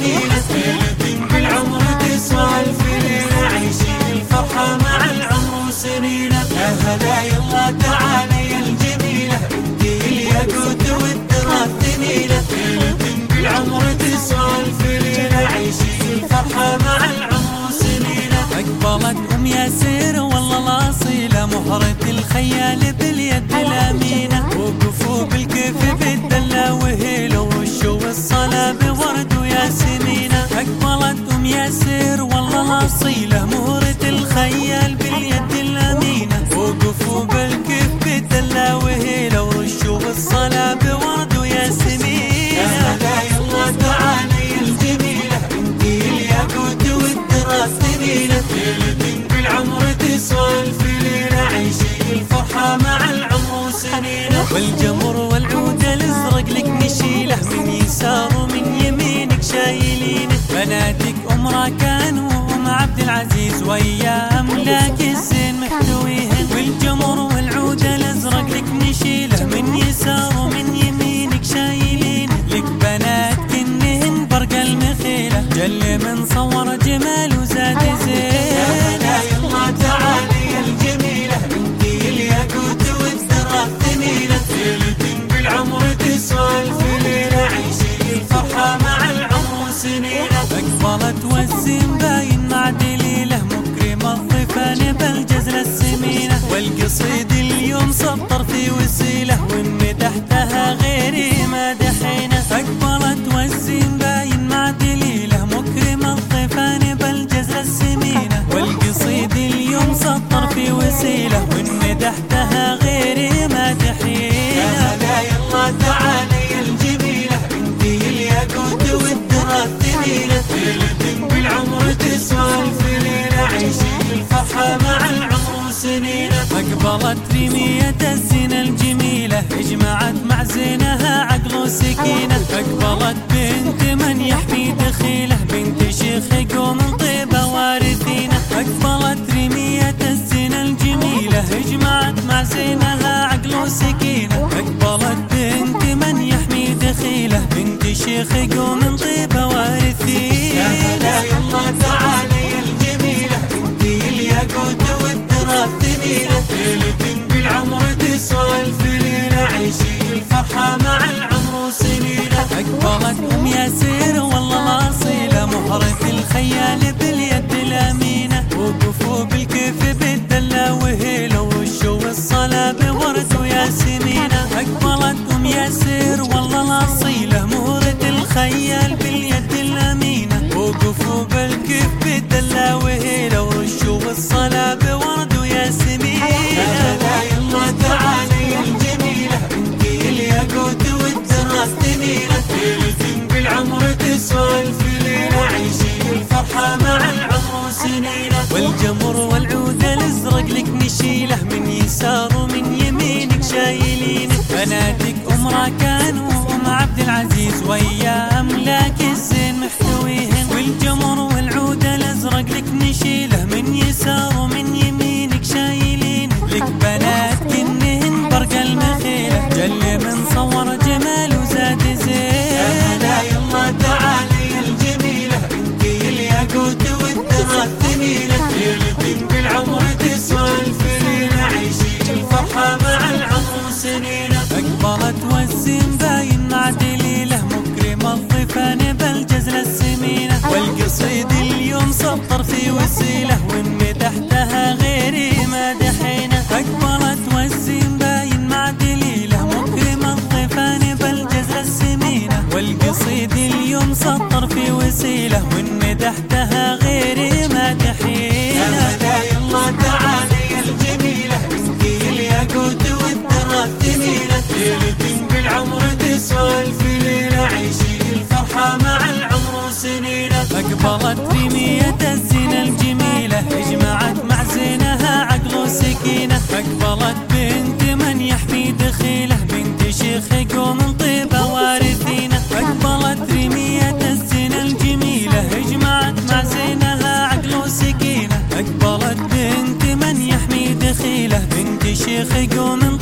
سنينه، ليلة بالعمر تسوى ألف ليلة، عيشي الفرحة مع العمر وسنينه. يا هلا يلا تعالي يا الجميلة، انتي الياقوت والدرى الثمينة، ليلة بالعمر تسوى ألف ليلة، عيشي الفرحة مع العمر وسنينه. أقبلت أم ياسر والله الأصيلة، مهرة الخيال باليد الأمينة، وقفوا بالكيف بالدلة وهيلة، والشو والصلاة بورد وياسمينة. أقبلت أم ياسر والله الأصيلة، مهرة الخيال باليد الأمينة، وقفوا بالكيف بالدلة وهيلة، والشو والصلاة بورد وياسمينة. يا هلا يلا تعالي يا الجميلة، انتي الياقوت والدرى الثمينة، ليلة بالعمر تسوى ألف ليلة، عيشي الفرحة مع العمر وسنينه. والجمر والعود الازرق لك نشيله، من يسار ومن يمينك شايلينه، بناتك ام راكان وام عبد العزيز، ويا املاك الزين محتويهن. والجمر والعود الازرق لك نشيله، من يسار ومن يمينك شايلينه، لك بنات كنهن برق المخيله، جل من صور جمال وزاد زين. يا يلا تعالي يا الجميلة، انتي الياقوت والدرى الثمينة، ليلة بالعمر تسوى ألف ليلة، عيشي الفرحة مع العمر وسنينه. أقبلت والزين باين مع دليله، مكرم الضيفان بالجزلة السمينة، والقصيد اليوم سطر في وسيله، وإن تحتها غيري مادحينه. أقبلت والزين باين مع دليله، مكرم الضيفان بالجزلة السمينة، والقصيد اليوم سطر في وسيله، وإن تحتها غيري مادحينه. يا هلا يلا تعالي يا الجميلة، انتي الياقوت والدرى الثمينة، ليلة بالعمر تسوى ألف ليلة، عيشي الفرحة مع العمر وسنينه. أقبلت رمية الزينة الجميلة، اجمعت مع زينها عقل وسكينة، أقبلت بنت من يحمي دخيله، بنت شيخ قوم طيبة وارثينة. أقبلت رمية الزينة الجميلة، اجمعت مع زينها عقل وسكينة، أقبلت بنت من يحمي دخيله، بنت شيخ قوم طيبة وارثينة. يا هلا يلا تعالي يا الجميلة، انتي الياقوت والدرى الثمينة، ليلة بالعمر تسوى ألف ليلة، عيشي الفرحة مع العمر وسنينه. أقبلت أم ياسر والله الأصيلة، مهرة الخيال باليد الأمينة، وقفوا بالكيف بالدلة وهيلة، والشو والصلاة بورد وياسمينة. أقبلت أم ياسر والله الأصيلة، مهرة الخيال باليد الأمينة، وقفوا بالكيف بالدلة وهيلة، والشو والصلاة بورد وياسمينة. يا هلا يلا تعالي يا الجميلة، انتي الياقوت والدرى الثمينة، ليلة بالعمر تسوى ألف ليلة، عيشي الفرحة مع العمر وسنينه. والجمر والعود الازرق لك نشيله، من يسار ومن يمينك شايلينه، بناتك ام راكان وام عبد العزيز، ويا املاك الزين محتويهن. والجمر والعود الازرق لك نشيله، من يسار ومن يمينك شايلينه، لك بنات كنهن برق المخيله، جل من صور جمال وزاد زين. يا هلا يلا تعالي يا الجميلة، انتي الياقوت والدرى الثمينة، ليلة بالعمر تسوى ألف ليلة، عيشي الفرحة مع العمر وسنينه. أقبلت والزين باين مع دليله، مكرم الضيفان بالجزلة السمينة، والقصيد اليوم سطر في وسيله، وإن تحتها غيري مادحينه. أقبلت والزين باين مع دليله، مكرم الضيفان بالجزلة السمينة، والقصيد اليوم سطر في وسيله، وإن تحتها غيري مادحينه. يا هلا يلا تعالي يا الجميلة، انتي الياقوت والدرى الثمينة، ليلة بالعمر تسوى ألف ليلة، عيشي الفرحة مع العمر وسنينه. أقبلت رمية الزينة الجميلة، اجمعت مع زينها عقل وسكينة، أقبلت بنت من يحمي دخيله، بنت شيخ قوم طيبة وارثينة. أقبلت رمية الزينة الجميلة، اجمعت مع زينها عقل وسكينة، أقبلت بنت من يحمي دخيله، بنت شيخ قوم